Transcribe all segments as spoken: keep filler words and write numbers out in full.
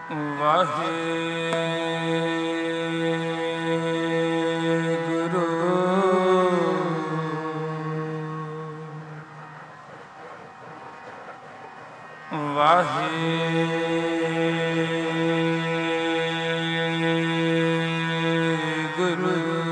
वाहेगुरु वाहेगुरु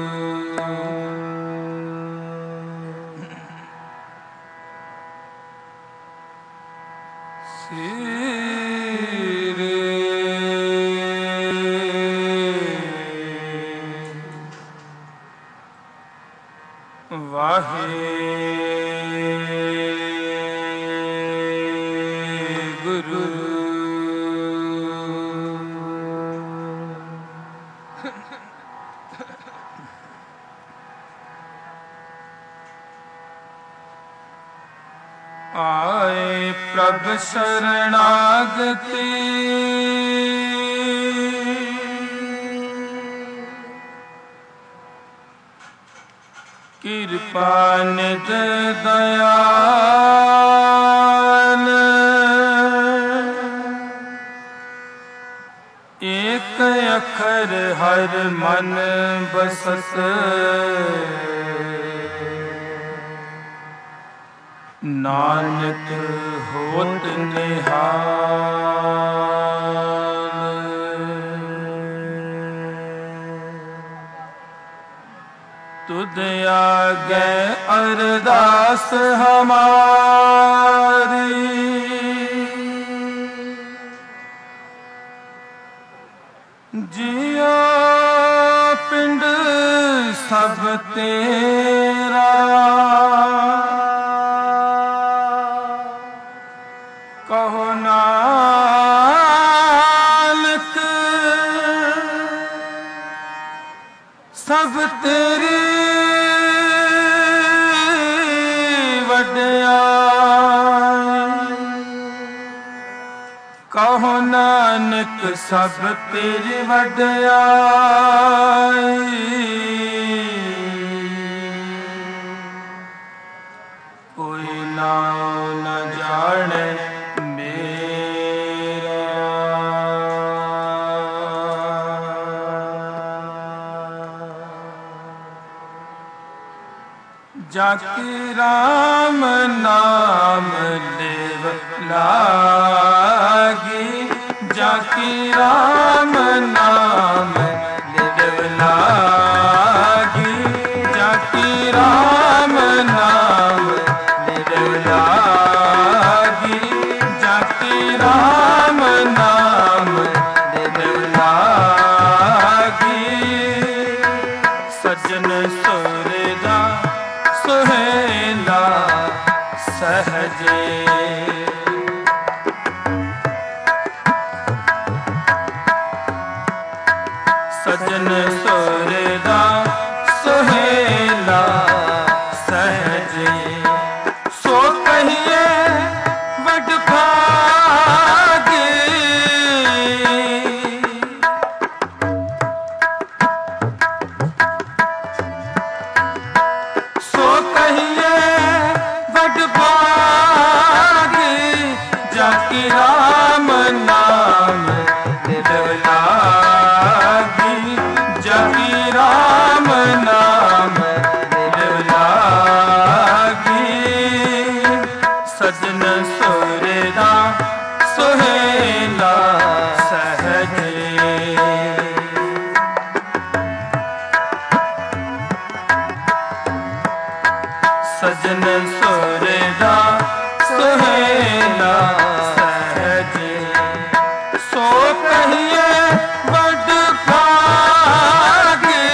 वाहेगुरु आए प्रभ शरणागति कृपा निध दयाल एक अखर हर मन बसत नानक होत निहाल। तुध आगे अरदास हमारी जिया पिंड सब तेरा कहो नानक सब तेरी वड्याई। कहो नानक सब तेरी वड्याई। कोई नाम न जाने जाकी राम नाम लेव लागी। जाकी राम नाम लेव लागी। जाकी राम नाम लेव लागी। जाकी राम नाम लेव लागी। सज्जन सुरदा सुहेला सहजे सज्जन सुरदा सुहेला सहजे। सो कहिए वड भागे सो कहिए वड भागे। जाकी राम नाम लेव लागी। जाकी राम नाम लेव लागी। सजन सुरदा सुहेला सहजे सजन सुरदा सुहेला सहजे। सो कहिए वड भागे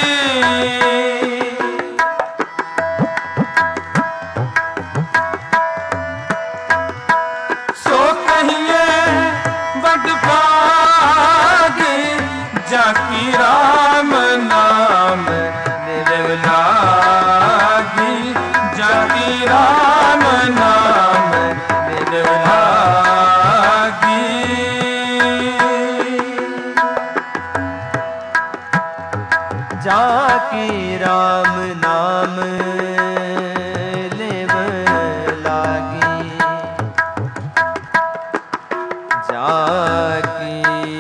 सो कहिए वड भागे। जाकी राम नाम लेव लागी। जाकी राम नाम लेव लागी। जाकी राम नाम लेव लागी। जाकी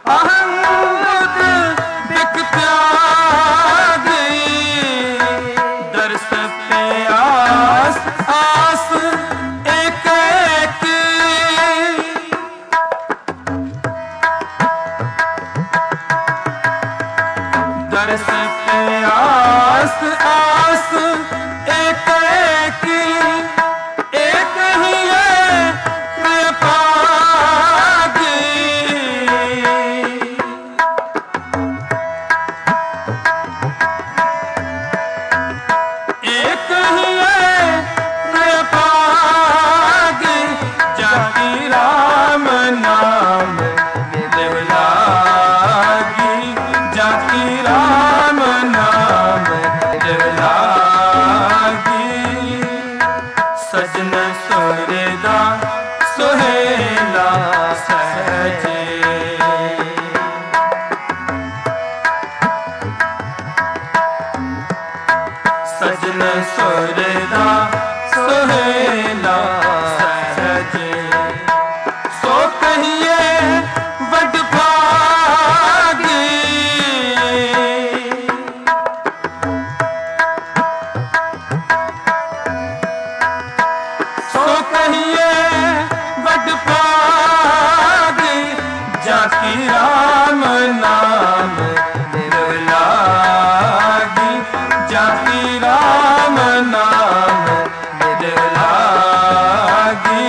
अहंगुद बिक त्यागी दर्श पे आस आस एक एक दर्श पे आस आस एक एक एक ही है पागी एक ही है पागी जाकी राम नाम देवलागी जाकी राम नाम देवलागी सजन सुरदा सुहेला सहजे सजन सुरदा सुहेला सहजे सो कहिए वड भागी सो कहिए वड भागी जाकी राम नाम देवलागी जाकी राम नाम देवलागी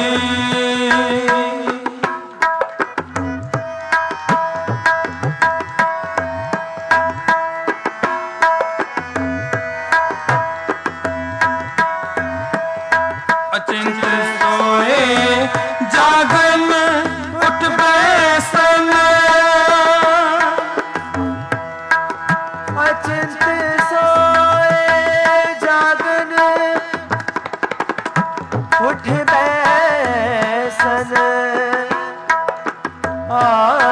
अचिंत सोए जागन उठ बैसन अचिंत सोए जागन उठ बैसन आ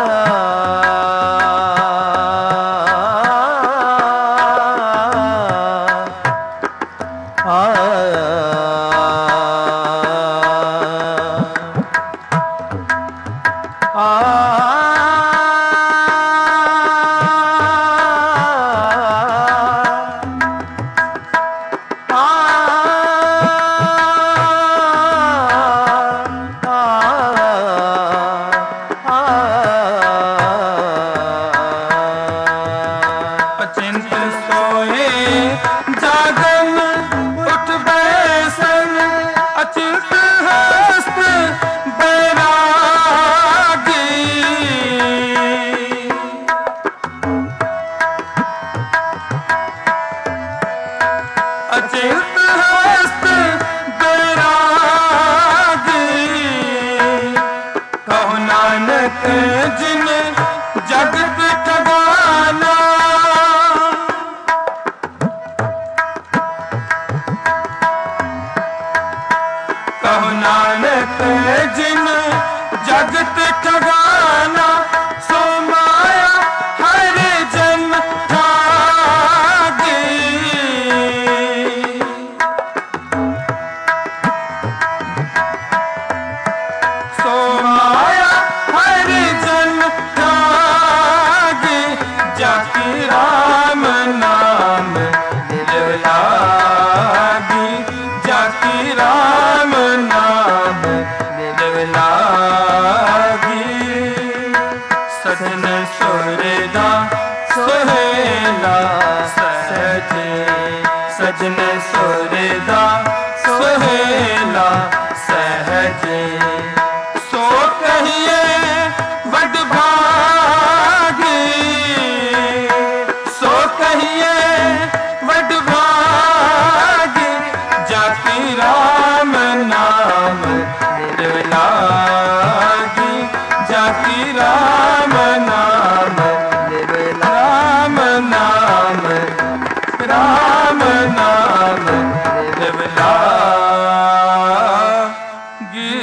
अचिंत सोए जागन उठ बैसन अचिंत हस्त बैरागी अचिंत हस्त बैरागी कहो नानक जिन जगत ठगाना कहो नानक जिन जगत ठगाना सो माया हर जन्म ठागी सो माया हर जन्म ठागी जाकी राम नाम देवलागी जाकी राम नाम देवलागी सजन सुरदा सुहेला सहजे सजन सुरदा सुहेला सहजे सो कहिए वड भागी सो कहिए वड भागी जाकी राम नाम देवलागी जाकी राम नाम राम नाम राम नाम देवलागी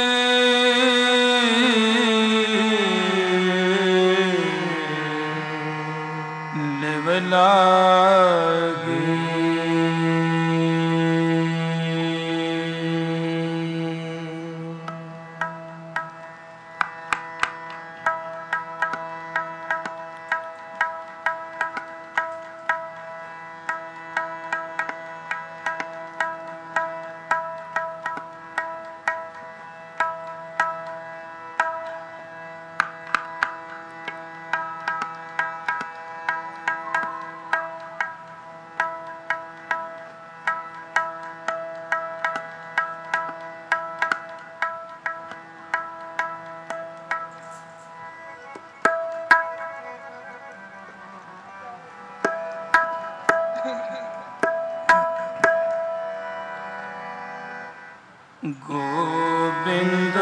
देवलागी गोविंद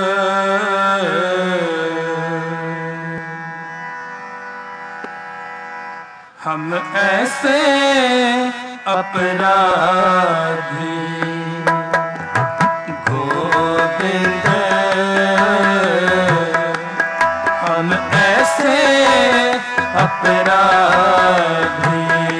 हम ऐसे अपराधी गोविंद हम ऐसे अपराधी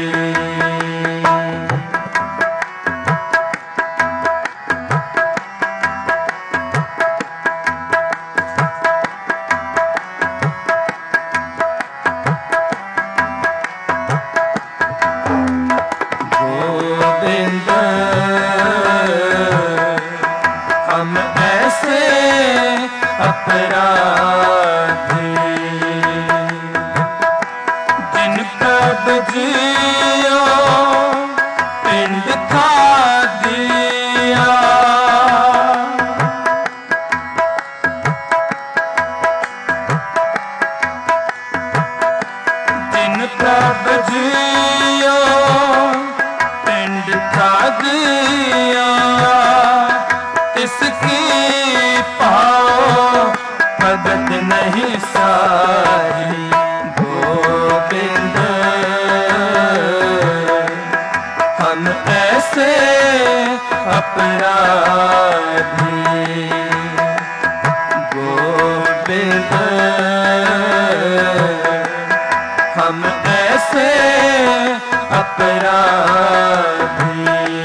अपराधी जिन कब जियो पिंड खा दिया जिन कब जियो पिंड खा दिया इसकी भगत नहीं सारी गोविंद हम ऐसे अपराधी गोविंद हम ऐसे अपराधी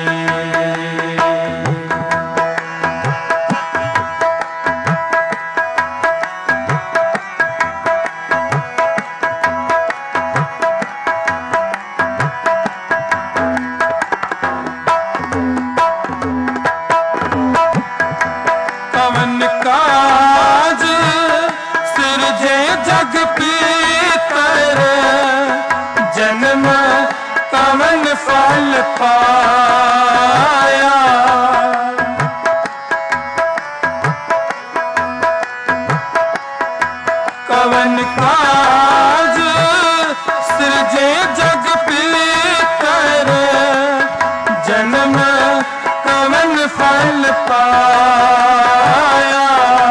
काज सिरजे जग पीतर जन्म कवन फल पाया कवन काज सिरजे जग पीतर जन्म कवन फल पाया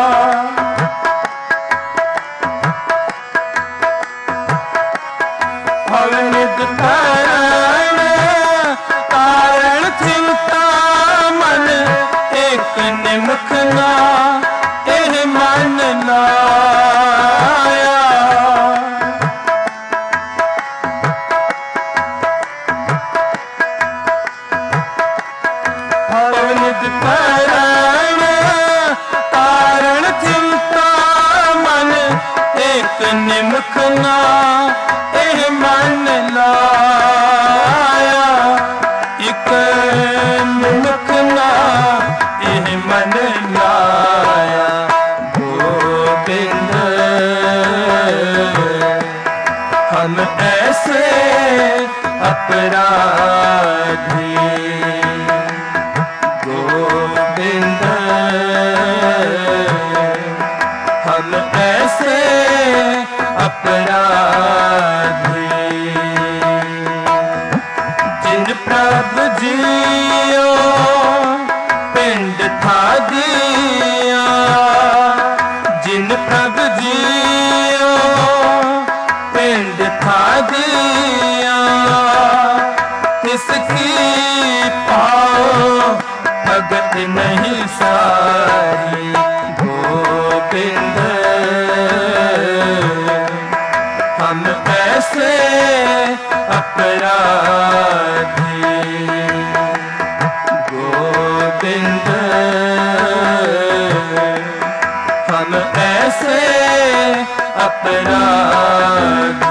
नित कारण कारण चिंता मन एक निमुख ना एह मन लाया नित कारण कारण चिंता मन एक निमुख ना मन लाया एक निमुख ना एह मन लाया गोविंद हम ऐसे अपराधी गोविंद हम ऐसे अपराधी जिन प्रभु जियो पिंड था दिया जिन प्रभु जियो पिंड था दिया इसकी पाओ भगत नहीं सारी गोविंद हम ऐसे अपराधी गोविंद हम ऐसे अपराधी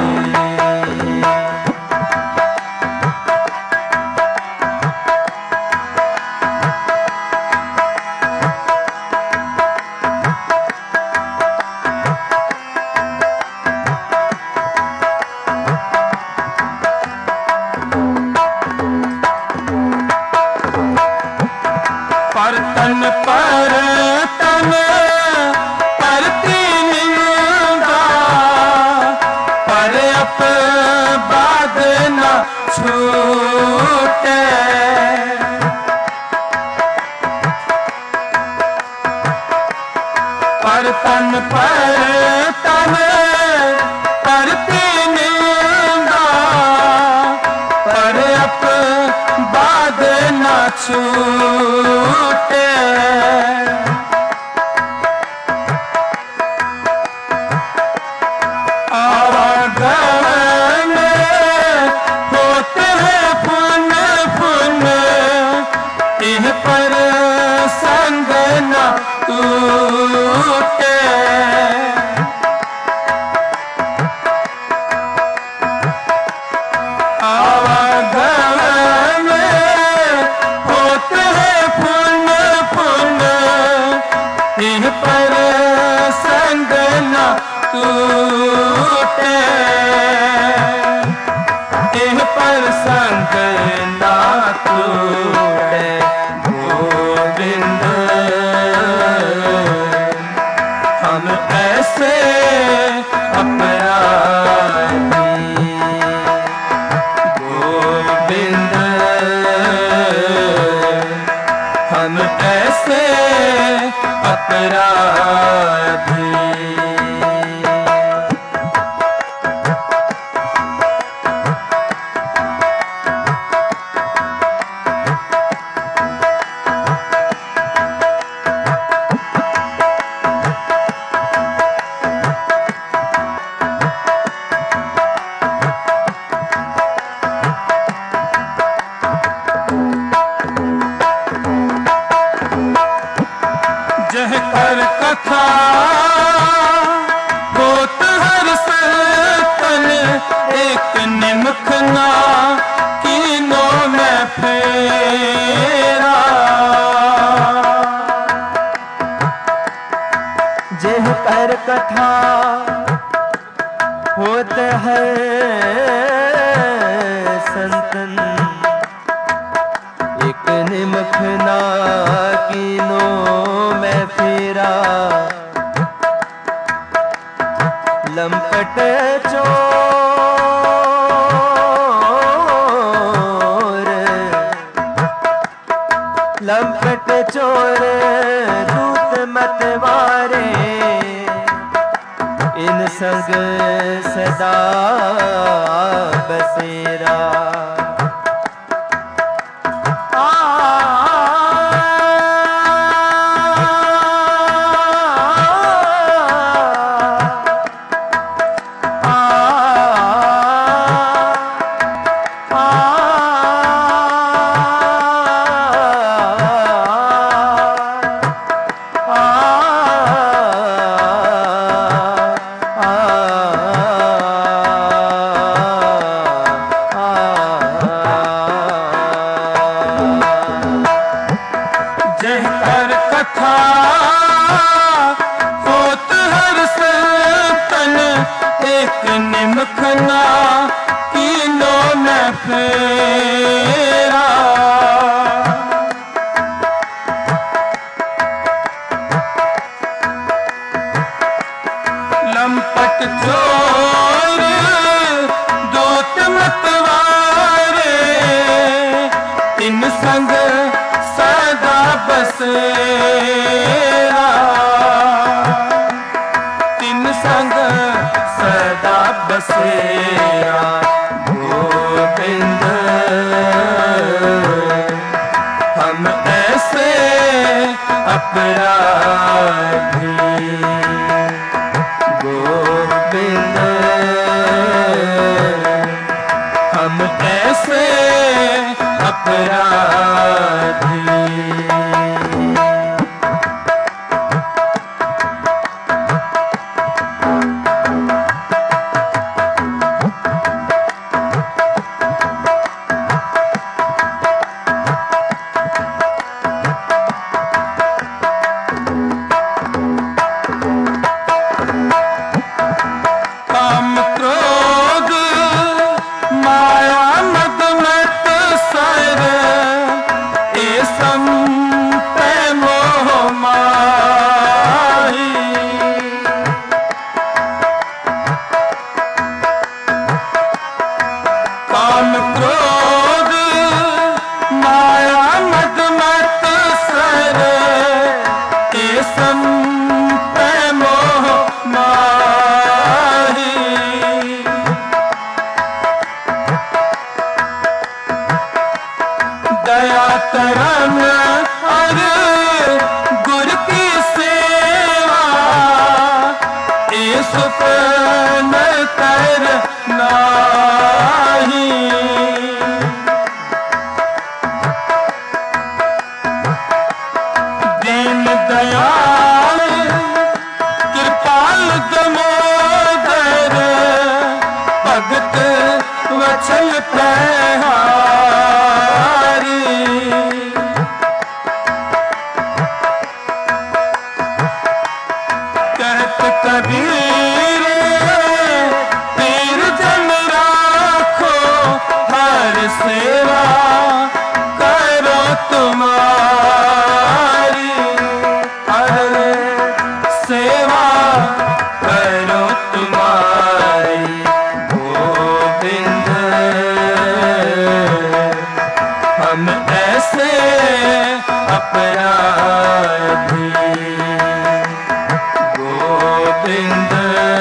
पर तन पर तन परती निंदा पर अप बाद न छूटे तन पर तन परती निंदा, पर अप बाद न छूटे। आवागमन होते हैं पुन पुन, इह पर संग न टूटे। आवागमन होते हैं पुन पुन, इह पर संग न टूटे। इह पर संग न टूटे। गोविंद हम ऐसे अपराधी, गोविंद हम ऐसे अपराधी। जह कर कथा होत हर सतन, एक निमख ना कीनो में फेरा। जह कर कथा होत है संतन, एक निमख ना कीनो में फेरा। लंपट चोर, लंपट चोर दूत मतवारे, इन संग सदा बसेरा। जह कर कथा होत हर सतन, एक निमख ना कीनो में फेरा। लंपट चोर दूत मतवारे, इन संग सदा बसेरा। तिन संग सदा बसेरा। गोविंद हम ऐसे अपराधी, गोविंद हम ऐसे अपराधी। काम क्रोध माया मद मत सर, ए संत मोह माही। काम क्रोध माया मद मत सर, ए संत मोह चलते कबीर पीर जन राखो हर सेवा करो तुम्हारी, हर सेवा करो तुम्हारी। गोविंद हम ऐसे अपराधी, गोविंद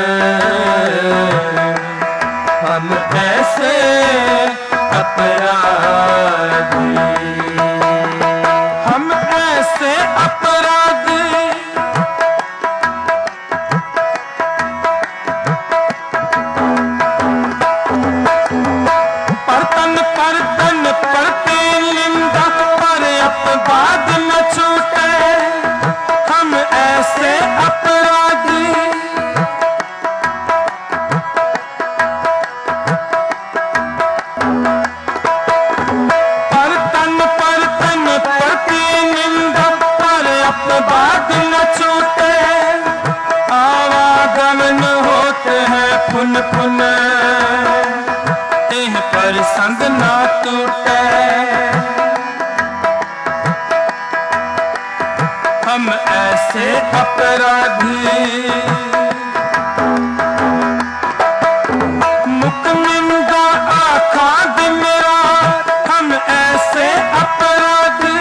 हम ऐसे अपराधी, हम ऐसे अपराधी। परतन परतन परती निंदा पर अपवाद न छूटे, हम ऐसे अपराधी। परतन परतन परती निंदा पर अपवाद न छूटे, आवागमन होते हैं पुन पुन एह पर संग ना टूटे। हम ऐसे अपराधी, मुख निंदा आखा दिन रात, हम ऐसे अपराधी।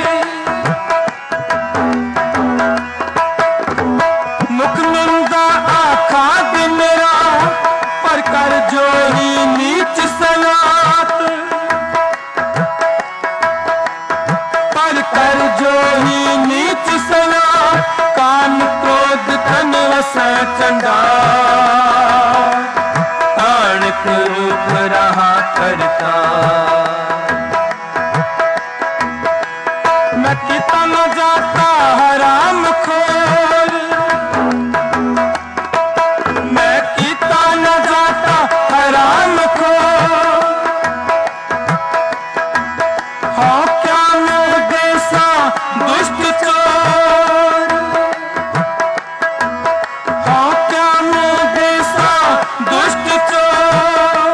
मुख निंदा आखा दिन रात पर कर जो ही नीच सलात, पर कर जो ही नीच सलात। कान क्रोध तन वस चंडा, ताणक रूप रहा करता। मैं कितना न जाता हराम खोर, मैं कितना न जाता हराम खोर। हाँ क्या मैं जैसा दुष्ट चोर, हाँ क्या मैं जैसा दुष्ट चोर।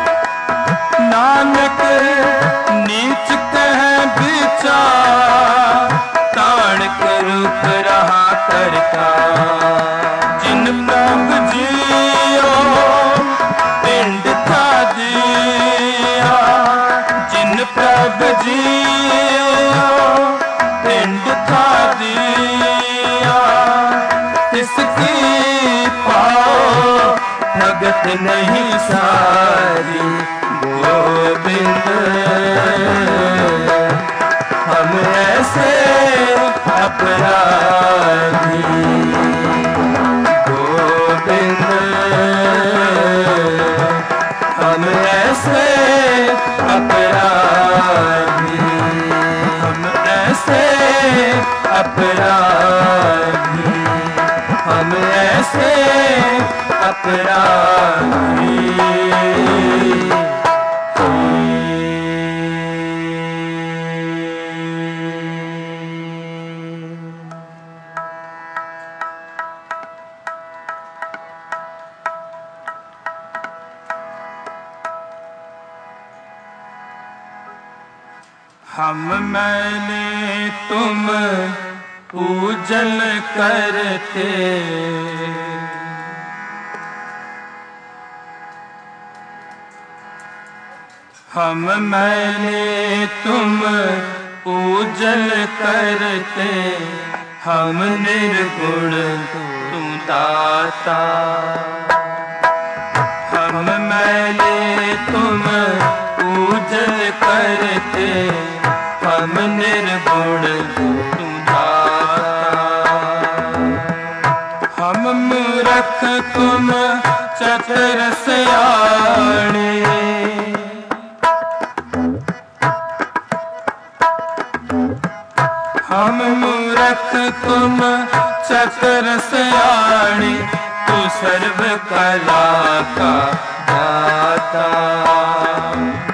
नानक नीच कह विचार, ताणक रूप रहा करता। जिन प्रभु जियो पिंड था दिया, जिन प्रभु जियो पिंड था दिया। इसकी पाओ भगत नहीं सारी, गोविंद हम ऐसे अपराधी। गोविंद हम ऐसे अपराधी, हम ऐसे अपराधी, हम ऐसे अपराधी। हम मैंने तुम पूजन करते, हम मैंने तुम पूजन करते। हम निर्गुण तू दाता, हम मैंने तुम पूजन करते। हम निर्गुण तू दाता, हम मूर्ख तुम चतुर सयाणे। हम मूर्ख तुम चतुर सयाणे, तू सर्व कला का दाता।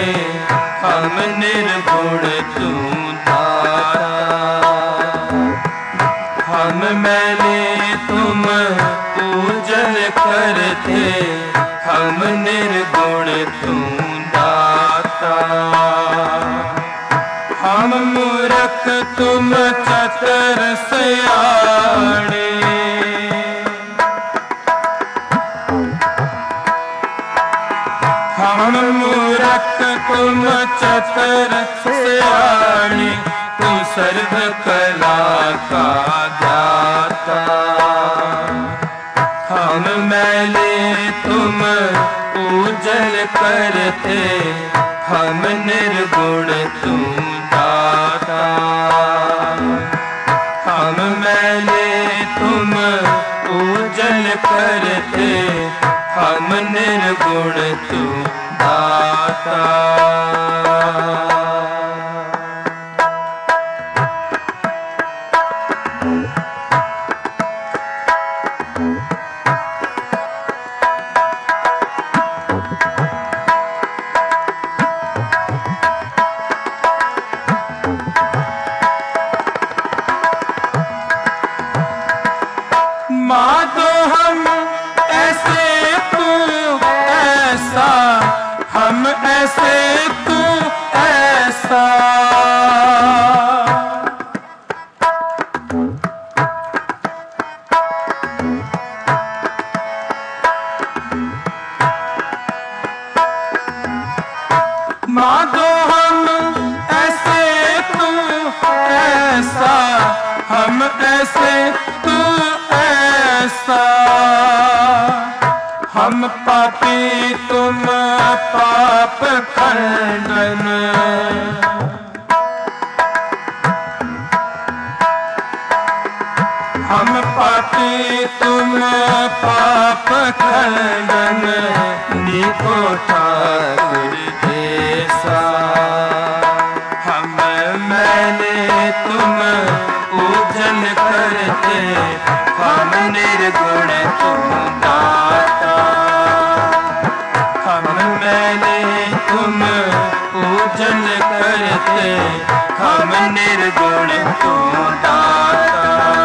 हम निर्गुण तू दाता। हम मैले तुम पूजन करते, हम निर्गुण तू दाता। हम मूर्ख तुम चतुर सयाणे, हम मूर्ख तुम चतुर सयाणे, तू सर्व कला का ज्ञाता। हम मैले तुम पूजन करते, हम निर्गुण तू दाता। हम मैले तुम पूजन करते, हम निर्गुण तू दाता। माधो हम ऐसे तू ऐसा, हम ऐसे तू ऐसा। माधो हम ऐसे तू ऐसा, हम ऐसे तू ऐसा। हम पापी तुम पाप खंडन, हम पापी तुम पाप खंडन, नीको ठाकुर जैसा। हम मैले तुम पूजन करते, हम निर्गुण तुम दाता। हम मैले तुम पूजन करते, हम निर्गुण तुम दाता।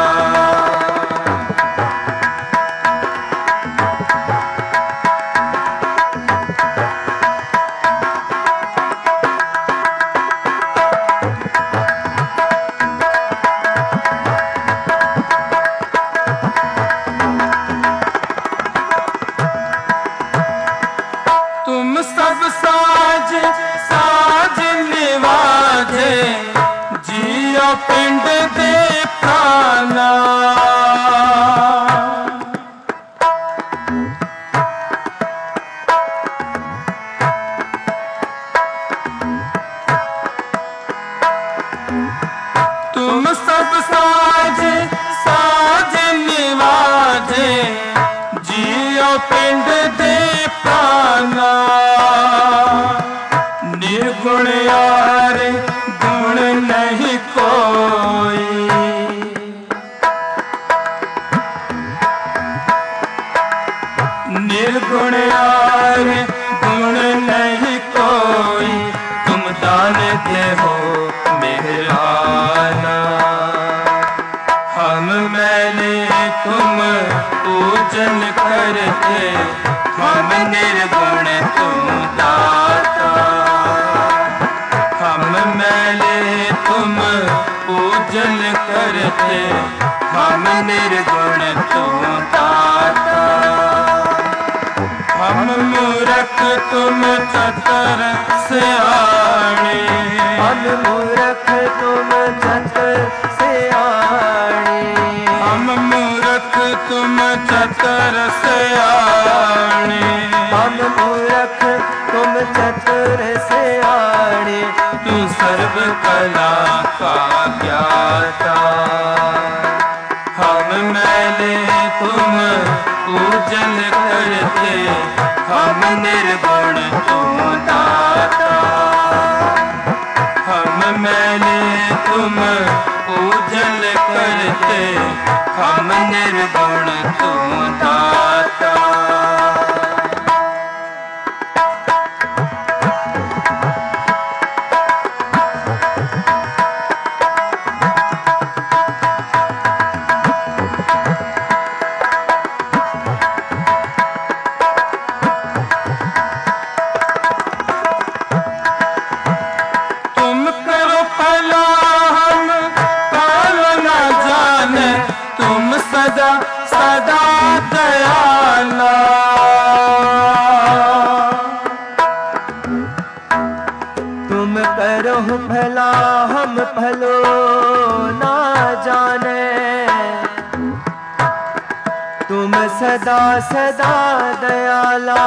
तुम सब साज साज निवाजे, जियो पिंड दे प्राणा। तुम सब साज साज निवाजे, जियो पिंड दे प्राणा। निर्गुण यार गुण नहीं कोई, निर्गुण यार गुण नहीं कोई। तुम दान दे हो मेहराना, हम मैले तुम पूजन करते, हम निर्गुण तुम दाता। हम मैले तुम पूजन करते, हम निर्गुण तुम दाता। हम मूर्ख तुम चतुर सयाणे, हम मूर्ख तुम चतुर सयाणे। हम मूर्ख तुम चतुर सयाणे, हम मूर्ख तुम चतुर सयाणे। तू सर्व कला का ज्ञाता। हम मैले तुम पूजन करते, हम निर्गुण तुम दाता। हम मैले तुम पूजन करते, हम निर्गुण तुम दाता। सदा सदा दयाला। तुम करो भला हम भलो ना जाने, तुम सदा सदा दयाला।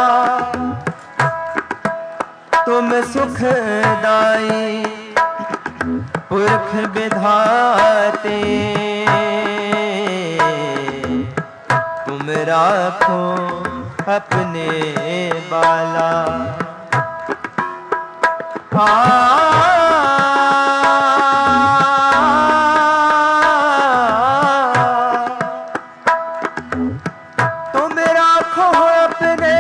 तुम सुखदाई पुरख विधाते, तुम राखो अपने बाला। आ तुम राखो अपने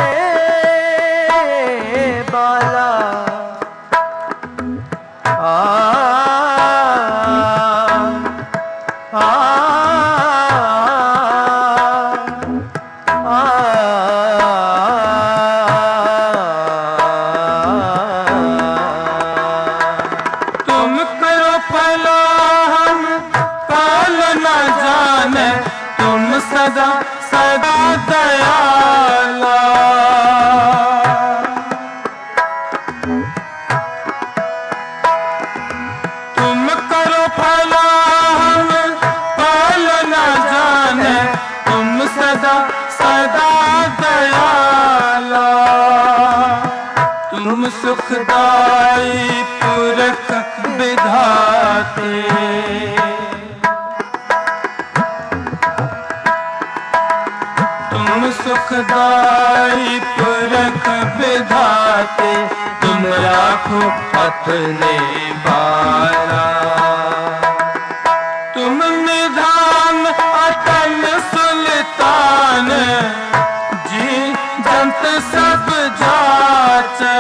बाला। आ आ तुम करो भला हम काल न जाने, तुम सदा सदा दयाला। तुम करो भला हम काल न जाने, तुम सदा सदा दयाला। तुम सुखदाई पुरख विधाते, तुम सुखदाई पुरख विधाते, तुम राखो अपने बाला। तुम निधान अटल सुल्तान, जी जंत सब जाचे।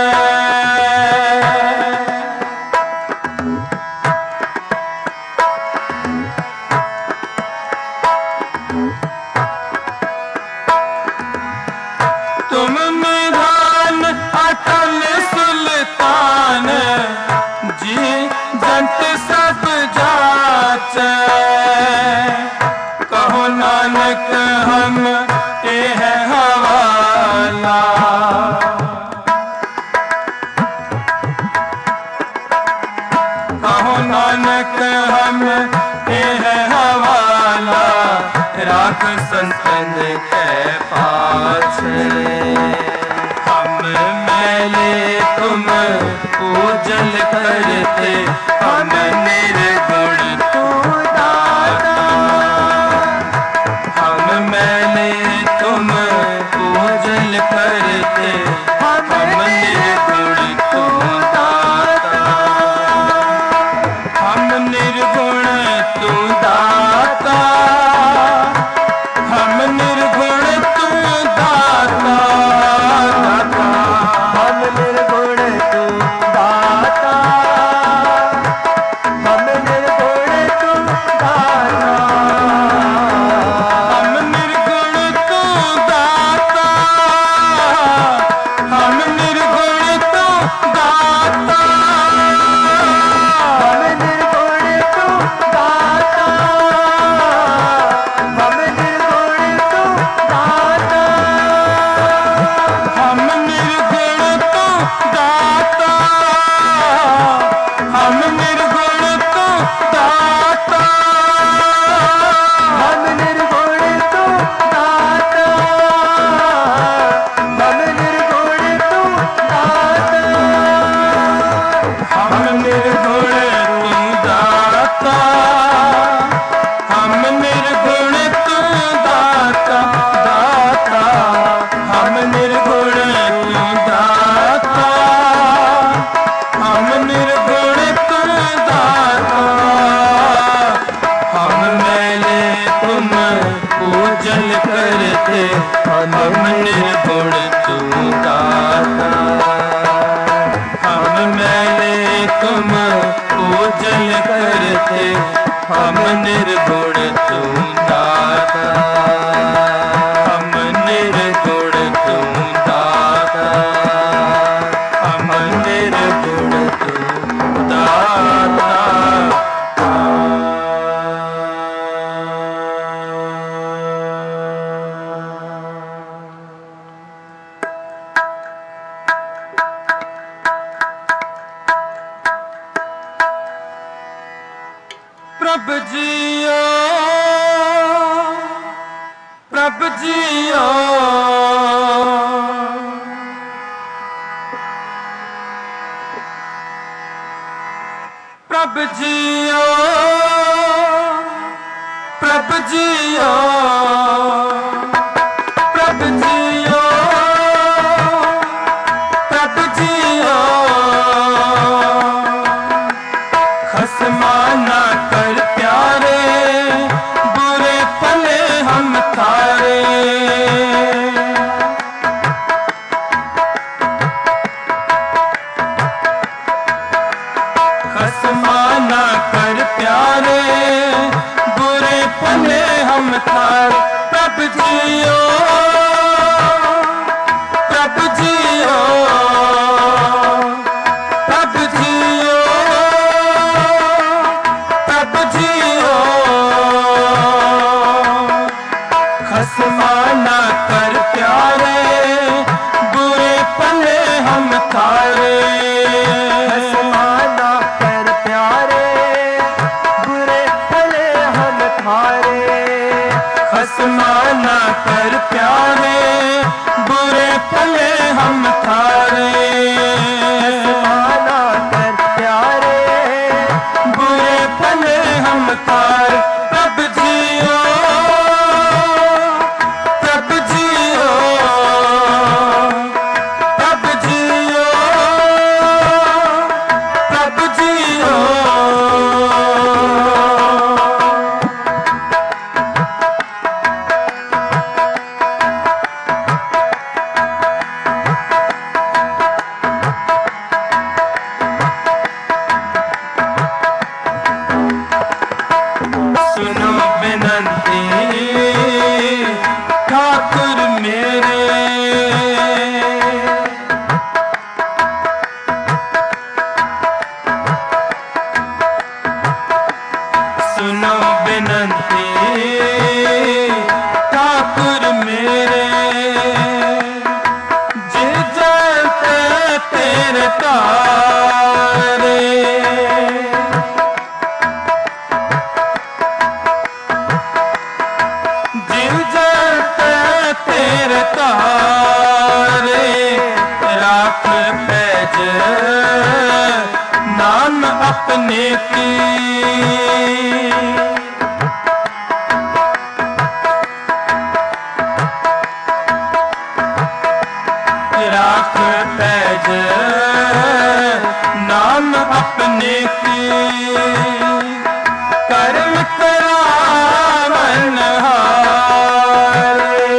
तुम निधान अटल सुल्तान, जी जंत सब जाचे। कहो नानक हम ये है हवाला। कहो नानक हम ये है हवाला, राख संतन के पाछे। हम मैले तुम पूजन करते, हम निर्गुण तू दाता। हम मैले तुम पूजन करते, हम निर्गुण तू दाता। हम निर्गुण तू दाता, हम निर्गुण तू दाता। हम निर्गुण तू दाता, हम निर्गुण तू दाता। हम निर्गुण तू दाता, हम निर्गुण तू दाता। हम निर्गुण तू दाता, हम निर्गुण तू दाता। हम निर्गुण तू दाता, हम निर्गुण तू दाता। हम निर्गुण तू दाता, हम निर्गुण तू दाता। हम निर्गुण तू दाता, हम निर्गुण तू दाता दाता। हम निर्गुण तू दाता, हम निर्गुण तू दाता। हम मैले तुम पूजन करते, हम निर्गुण तू दाता। हम मैले तुम पूजन करते, हम निर्गुण तू दाता। हम निर्गुण तू दाता, हम निर्गुण तू दाता। प्रभ जियो प्रभ जियो प्रभ जियो प्रभ जियो प्रभ जियो खसमा ना कर प्यारे बुरे पले हम थारे खसमा ना कर प्यारे बुरे पले हम थारे प्रभ जियो प्रभ जियो प्रभ जियो प्रभ जियो खसमा ना कर प्यारे बुरे पले हम थारे खसमा ना कर प्यारे बुरे भले हम थारे खसमा ना कर प्यारे बुरे पले हम थारे खसमा ना कर प्यारे बुरे पले हम थारे प्रभ जियो प्रभ जियो प्रभ जियो प्रभ जियो सुनो विनंती ठाकुर मेरे सुनो विनंती ठाकुर मेरे जे जलते तेरे तारे जिल जलते तेरे तारे राख पैज नाम अपने की राख पैज नाम अपने की कर्म करावन हारे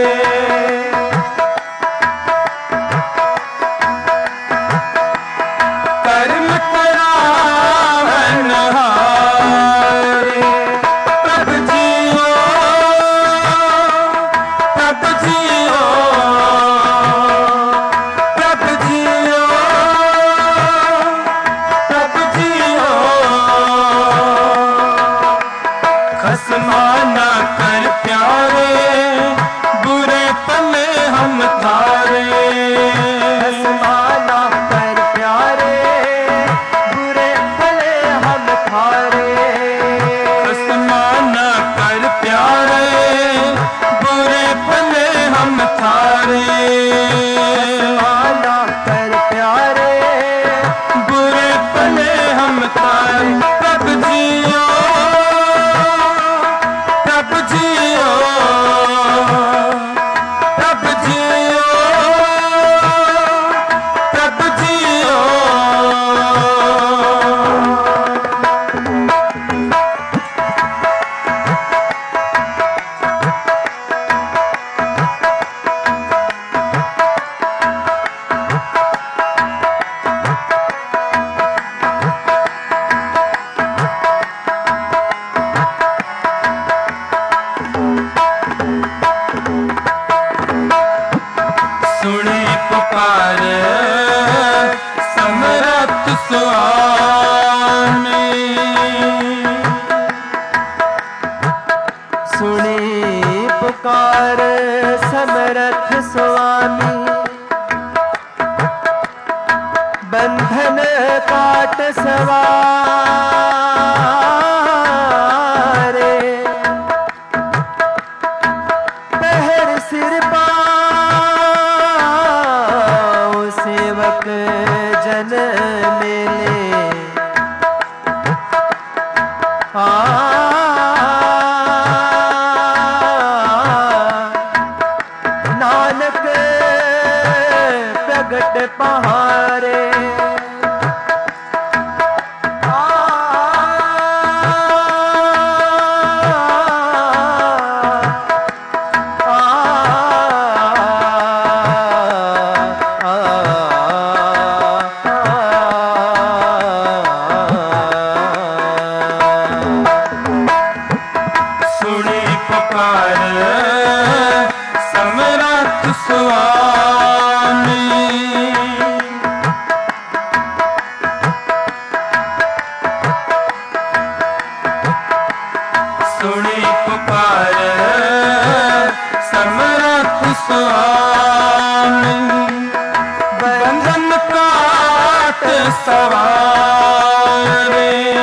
कर्म करावन हारे प्रभ जियो प्रभ जियो प्रभ जियो प्रभ जियो खसमा ना कर प्यारे बुरे पले हम थारे खसमा ना कर प्यारे बुरे भले हम थारे खसमा ना कर प्यारे बुरे पले हम थारे खसमा ना कर प्यारे बुरे पले हम थारे प्रभ जियो प्रभ जियो प्रभ जियो प्रभ जियो सुने पुकार समरथ स्वामी सुनी पुकार समरथ स्वामी बंधन काट सवारे पहर पहारे। सुनी पुकार समरथ स्वामी। सुनी पुकार समरथ स्वामी। बंधन काट सवारे।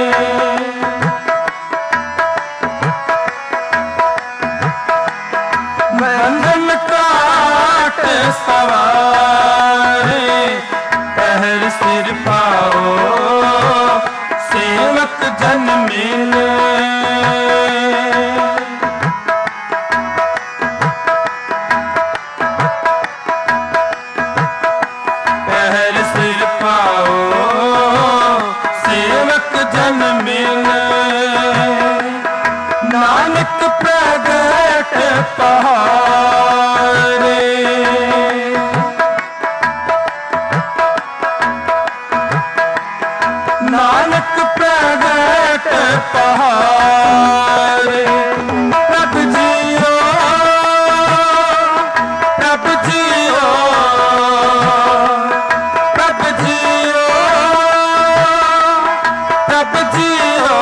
बंधन काट सवारे। पहर सिर पाओ सेवक जन मिले। पहर सिर पाओ सेवक जन मिले। नानक प्रगट पहारे। नानक प्रगट पहारे। प्रभु जियो प्रभु जियो प्रभु जियो प्रभु जियो।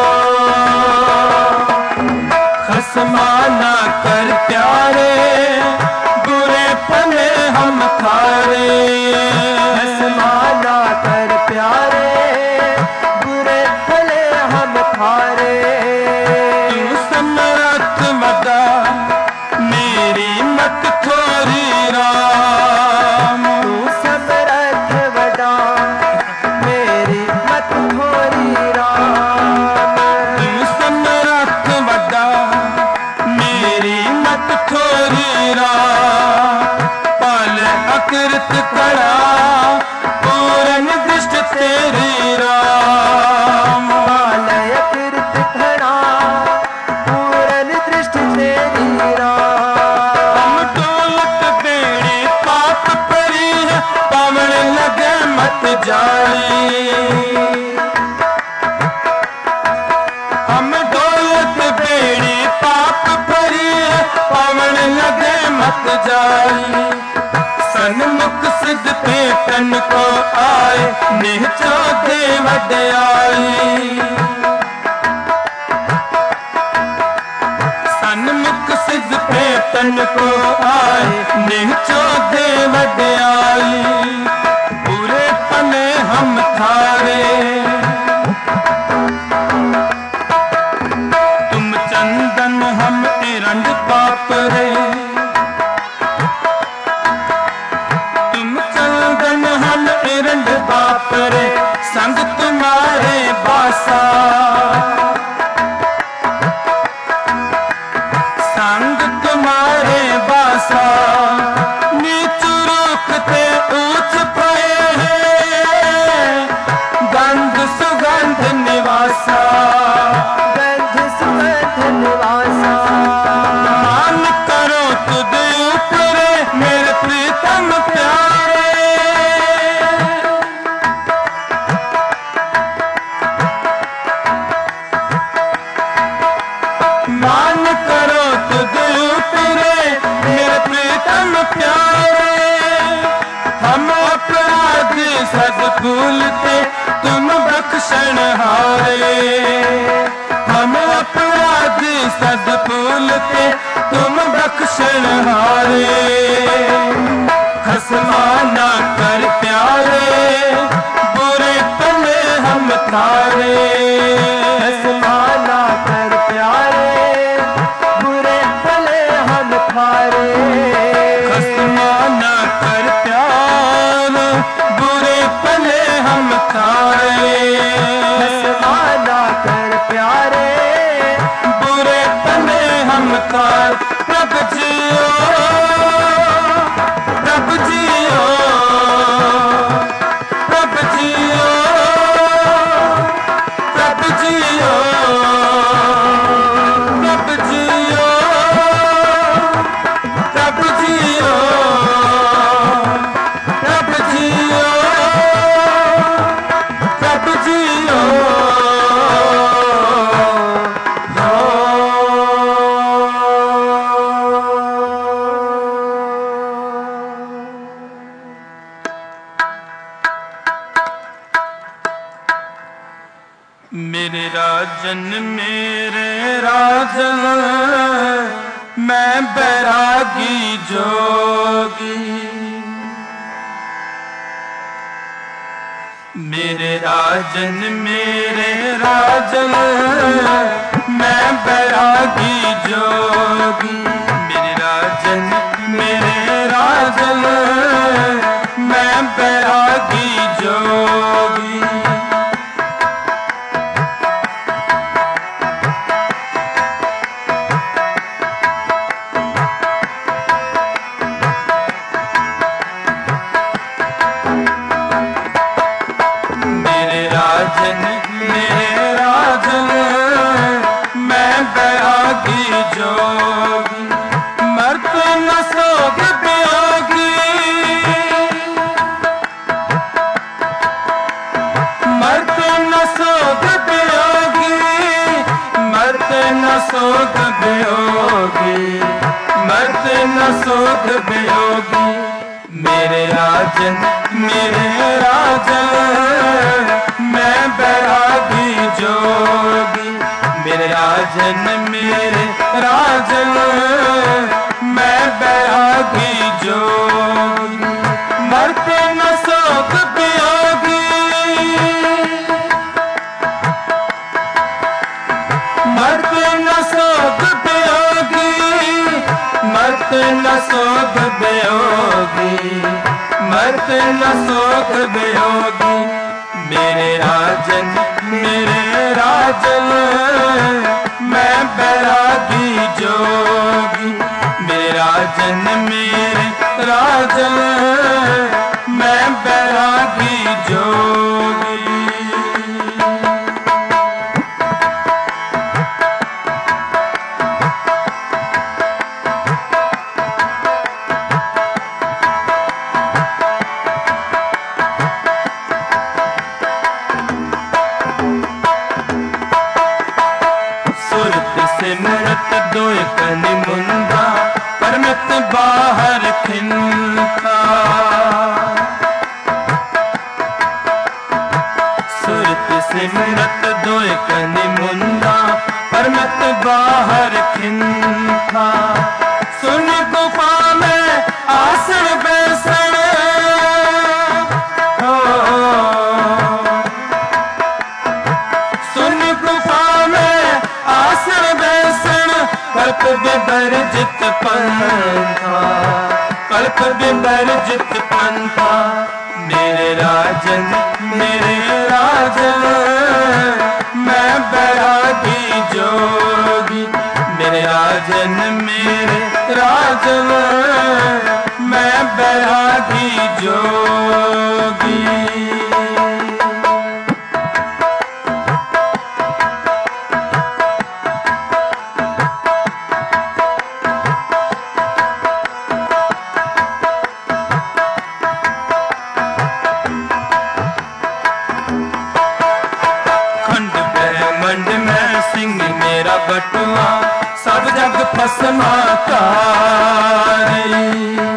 खसमाना कर प्यारे बुरे पने हम थारे। खसमाना कर प्यारे बुरे भले हम थारे। तू समरथ मदा मेरी मत थोरी राम। तू समरथ वडा मेरी मत थोरी राम। तू समरथ मदा मेरी मत थोरी राम। पाल अकृत करा पूरन दृष्ट तेरी राम। मालय कृत खड़ा पूरन दृष्टि तेरी राम। हम डोलत बेड़ी पाप परी है पावन लगे मत जानी। हम डोलत बेड़ी पाप परी है पावन लगे मत जानी। सन्मुख सिद्ध पे तन को आए निहचो दे वड्याई। सन्मुख सिद्ध पे तन को आए निहचो दे वड्याई। पूरे पने हम थारे। तुम चंदन हम एरंड पापरे। तुम चंदन हम एरंड पापरे। संग तुम्हारे बासा संग तुम्हारे बासा। नीच रोकते ऊंच पाए हैं गंध सुगंध निवासा। गंध सुगंध निवासा। मान करो तुद ऊपरे मेरे प्रीतम प्यारे। मान करो तुद ऊपरे मेरे प्रीतम प्यारे। हम अपराधी सद भूलते तुम बख्शण हारे। हम अपराधी सद भूलते तुम बख्शण हारे। खसमाना कर प्यारे बुरे पले हम थारे। खसमाना कर प्यारे बुरे भले हम थारे। खसमाना कर प्यार बुरे पले हम थारे। खसमाना कर प्यारे बुरे पले हम थारे। प्रभु जियो प्रभु जियो राजन मेरे राजन मैं बैरागी जोगी। मेरे राजन मेरे राजन मैं बैरागी जोगी। मेरे राजन मेरे राजन मैं बैरागी जोगी। मेरे राजन मेरे राजन मैं बैरागी जोगी। मर्त न सोग वियोगी मर्त न सोग वियोगी मर्त न सोग वियोगी मर्त न सोग वियोगी। मेरे राजन मेरे राजन मैं बैरागी जोगी। मेरे राजन मेरे राजन मैं बैरागी जोगी। मर्त न सोग वियोगी मर्त न सोग वियोगी मर्त न सोग वियोगी मर्त न सोग वियोगी। मेरे राजन मेरे राजन मैं बैरागी जोगी। मेरे राजन मेरे राजन मैं बैरागी जोगी। सुरत सिमरत दोय कनि मुंदा परमत बाहर खिंता। सुरत सिमरत दोय कनि मुंदा परमत बाहर खिंता। सुन गुफा में आसन बैसन हो सुन गुफा में आसन बैसन कल्प विवर्जित पंथा कल्प विवर्जित पंथा। मेरे राजन मेरे राजन मैं बैरागी जोगी। मेरे राजन मेरे राजन मैं बैरागी जोगी। खंड ब्रह्मंड में सिंह मेरा बटुआ सब जग फसमा कारी।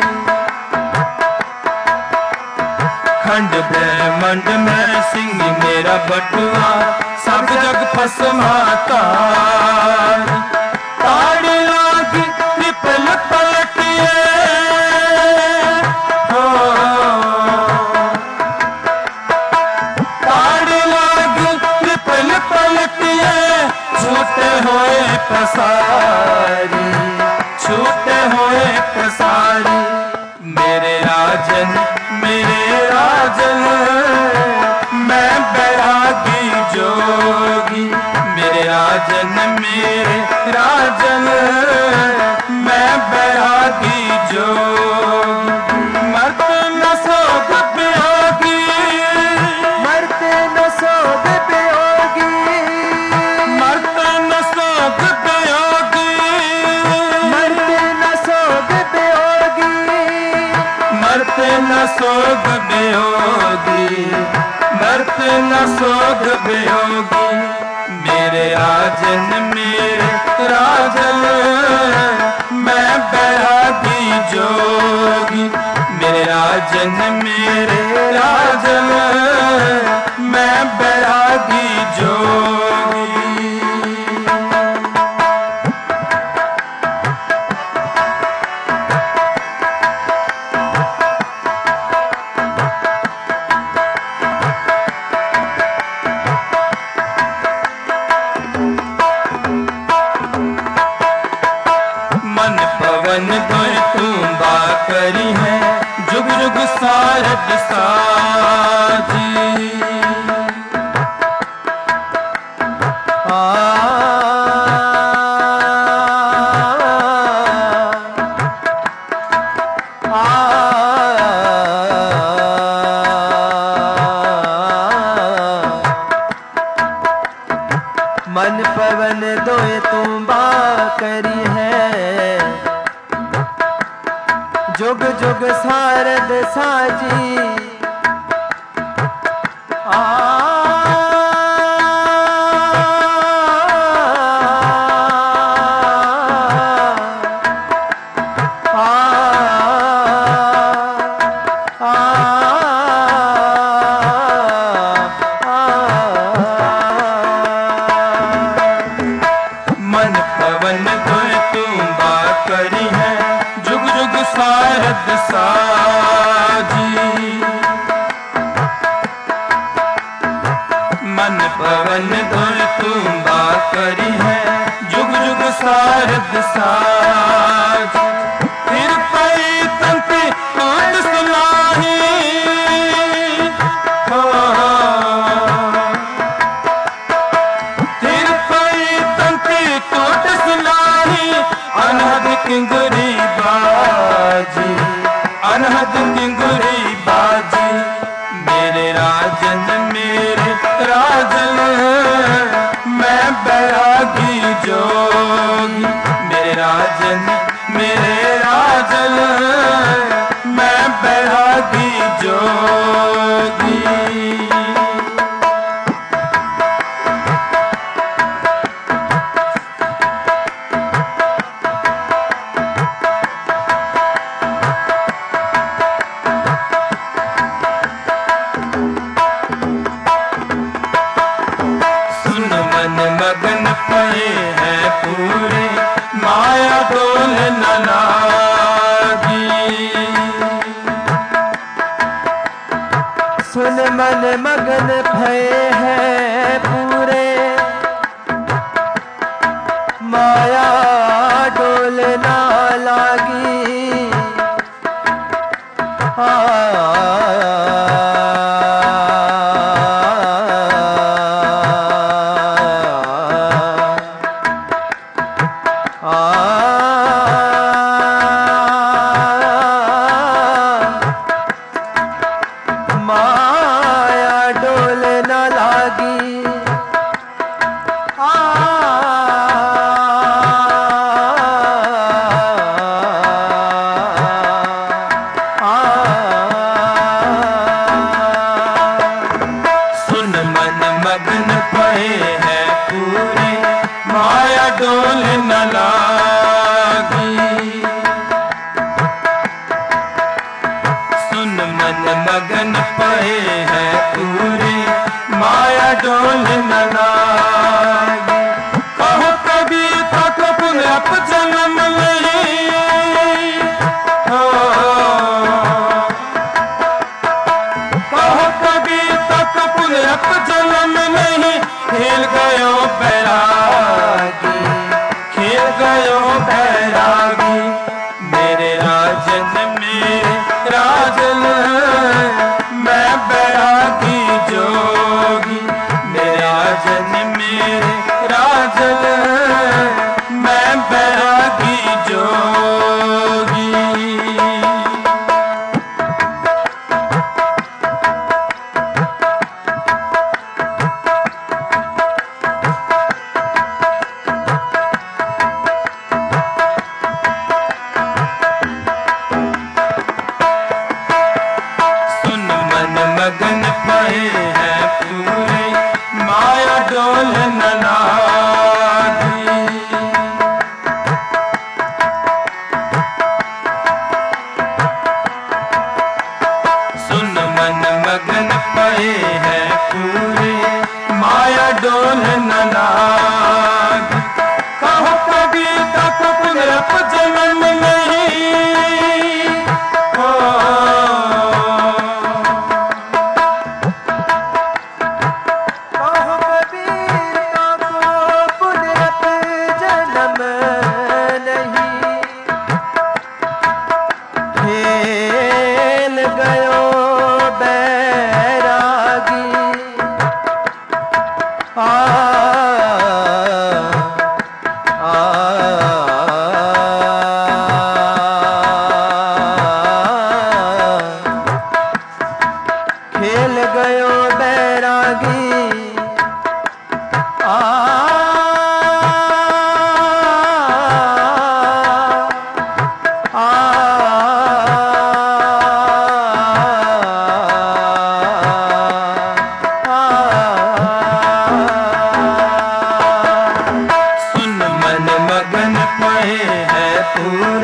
खंड ब्रह्मंड में सिंह मेरा बटुआ सब जग फसमा कारी। ताड़ी लागी विपल पलटिए हो ताड़ी लागी विपल पलटिए। छूटे हुए प्रसारी छूटे हुए प्रसारी। मेरे राजन मेरे राजन मैं बैरागी जोगी। मेरे राजन मेरे राजन मैं बैरागी जोगी। मर्त न सोग वियोगी मर्त न सोग वियोगी मर्त न सोग वियोगी मर्त न सोग वियोगी मर्त न सोग वियोगी मर्त न सोग वियोगी। मेरे राजन मेरे राजन मैं बैरागी जोगी। मेरे राजन मेरे राजन मैं बैरागी जोगी। पवन दुई तुम्बा करी है जुग जुग सारद साजी। आ मन पवन दोए तुम्बा करी है जुग जुग सारद साजी। आ सारद साजी। मन पवन दुई तुम्बा करी है जुग जुग सारद साजी। फिर पई तंती टूट सुनाही हो, फिर पई तंती टूट सुनाही अनहद किंगरी बाजी, अनहद किंगरी बाजी। मेरे राजन मेरे राजन मैं बैरागी जोगी, मेरे राजन मेरे राजन मैं बैरागी जोगी। मगन पए हैं पूरे माया डोल न लागी। सुन मन मगन भये हैं पूरे माया डोल ना लागी। आ माया डोल न लागी। आ आ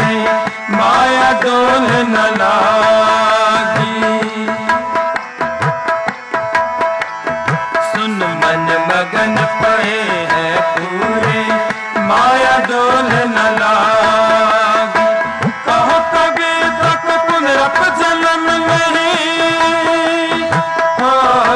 पूरे माया डोल न लागी। सुन मन मगन पए हैं पूरे माया डोल न लागी। कहो कभी तक पुनरप जन्म नहीं हो,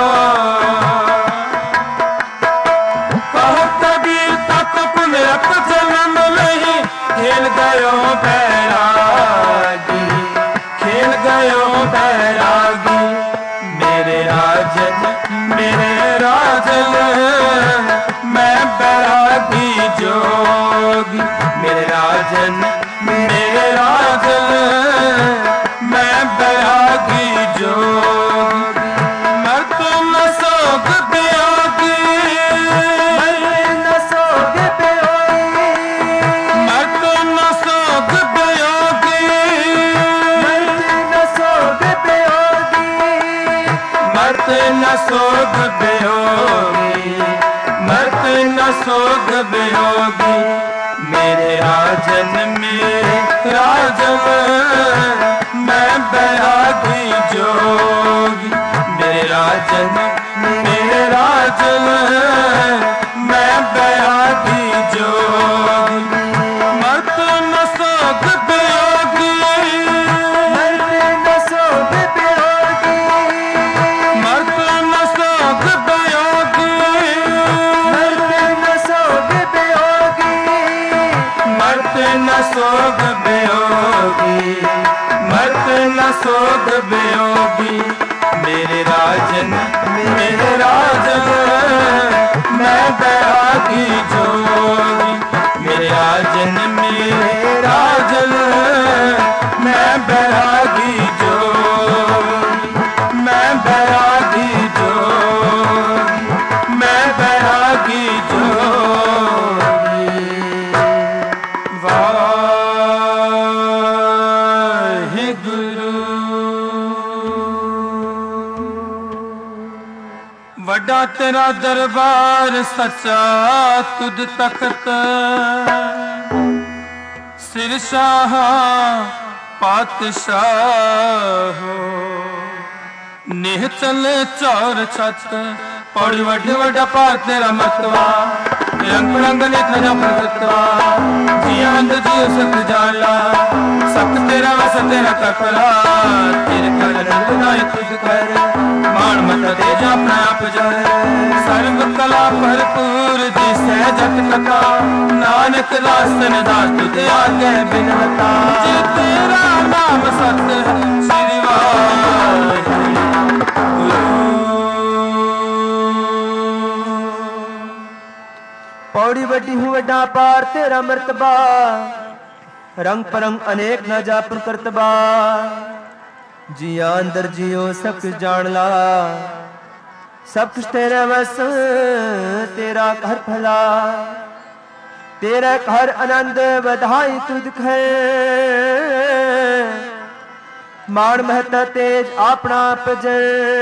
कहो कभी तक पुनरप जन्म नहीं। खेल गयो बैरागी, खेल गयो बैरागी। मेरे राजन मेरे राजन मैं बैरागी जोगी। मेरे राजन मेरे राजन मैं बैरागी जोगी। मर्द न सोग बियोगी, मर्द न सोग बियोगी, मर्द न सोग बियोगी, मर्द न सोग बियोगी, मर्द न सोग बियोगी, मर्द न सोग बियोगी। मेरे राजन मेरे राजन मैं बैरागी जोगी। मेरे राजन मेरे राजन मैं बैरागी जोगी। मर्द न सोग बियोगी, मर्द न सोग बियोगी, मर्द न सोग बियोगी, मर्द न सोग बियोगी, मर्द न सोग बियोगी, मर्द न सोग बियोगी। मेरे राजन मेरे राजन मैं बैरागी जोगी। मेरे राजन मेरे राजन मैं बैरागी जोगी। मैं बैरागी जोगी, मैं बैरागी जोगी। वाहे गुरु वड्डा तेरा दरबार सच्चा तुद तख्त। सिर शाह पातशाह नेह चले चौर छत। पौड़ी वड्डे वड्डा पार तेरा मतवा, रंग रंग नेत्र जा प्रगटवा। जिया अंध जियो सत जाला, सत तेरा वस तेरा कपरा। तेरे कर नंद नाय तुझ कर, मान मत दे जा अपना आप जाए। सर्व कला भरपूर जी सहजत कथा, नानक दासन दास तुझ आगे बिनता। जी तेरा नाम सत है श्री वाहिगुरु। पौड़ी वड्डी हूँ वड्डा पार तेरा मर्तबा। रंग परंग अनेक न जापन करतबा। जिया अंदर जियो सब कुछ जान ला। सब कुछ तेरा वस तेरा घर भला। तेरा घर आनंद बधाई तुझ है। मान महता तेज अपना पजै।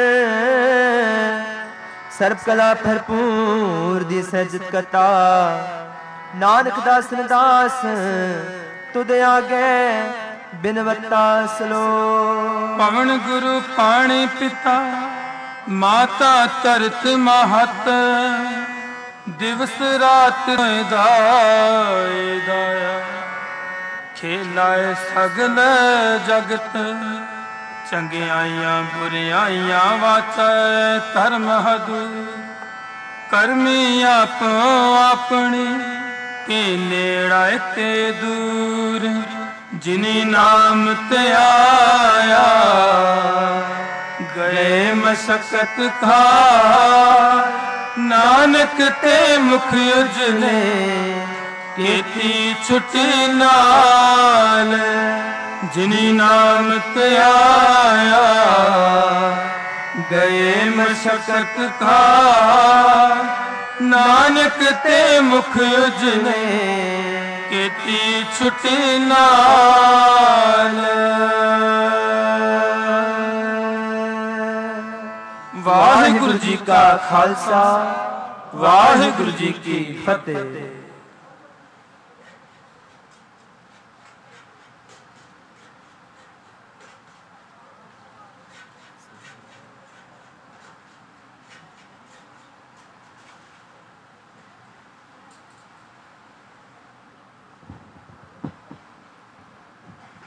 सर्व कला भरपूर दी सहजत कथा। नानक दासन दास तुद आगे बिनवता सलो। पवन गुरु पाणी पिता माता तरत महत। दिवस रात दाय दाया खेलाए सगल जगत। चंगियाइयां बुरियाइयां वाचै धर्म हदु। करमी आपो अपनी के नेड़ा ते दूर। जिनी नाम ते आया गए मशक्कत खार। नानक ते मुख उजले केती छुटी नाल। जिनी नाम ते आया गए मशक्कत खार। नानक ते मुख उजले केती छुटी नाल। वाहिगुरु जी का खालसा वाहिगुरु जी की फतेह।